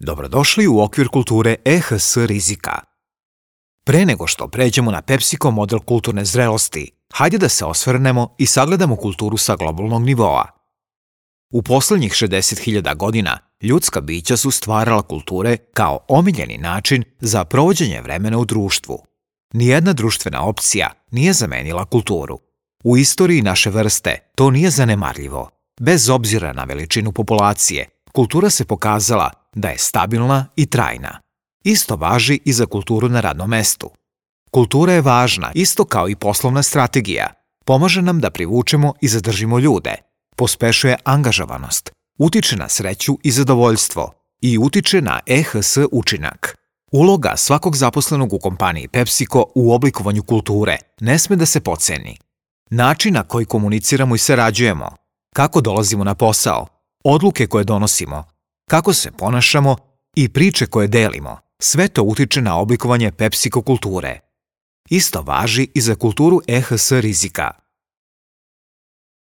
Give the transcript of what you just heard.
Dobrodošli u okvir kulture EHS rizika. Pre nego što pređemo na PepsiCo model kulturne zrelosti, hajde da se osvrnemo i sagledamo kulturu sa globalnog nivoa. U poslednjih 60.000 godina ljudska bića su stvarala kulture kao omiljeni način za provođenje vremena u društvu. Nijedna društvena opcija nije zamenila kulturu. U istoriji naše vrste to nije zanemarljivo. Bez obzira na veličinu populacije, kultura se pokazala da je stabilna i trajna. Isto važi i za kulturu na radnom mestu. Kultura je važna isto kao i poslovna strategija. Pomaže nam da privučemo i zadržimo ljude, pospešuje angažovanost, utiče na sreću i zadovoljstvo i utiče na EHS učinak. Uloga svakog zaposlenog u kompaniji PepsiCo u oblikovanju kulture ne sme da se potceni. Način na koji komuniciramo i sarađujemo, kako dolazimo na posao, odluke koje donosimo, kako se ponašamo i priče koje delimo, sve to utiče na oblikovanje PepsiCo kulture. Isto važi i za kulturu EHS rizika.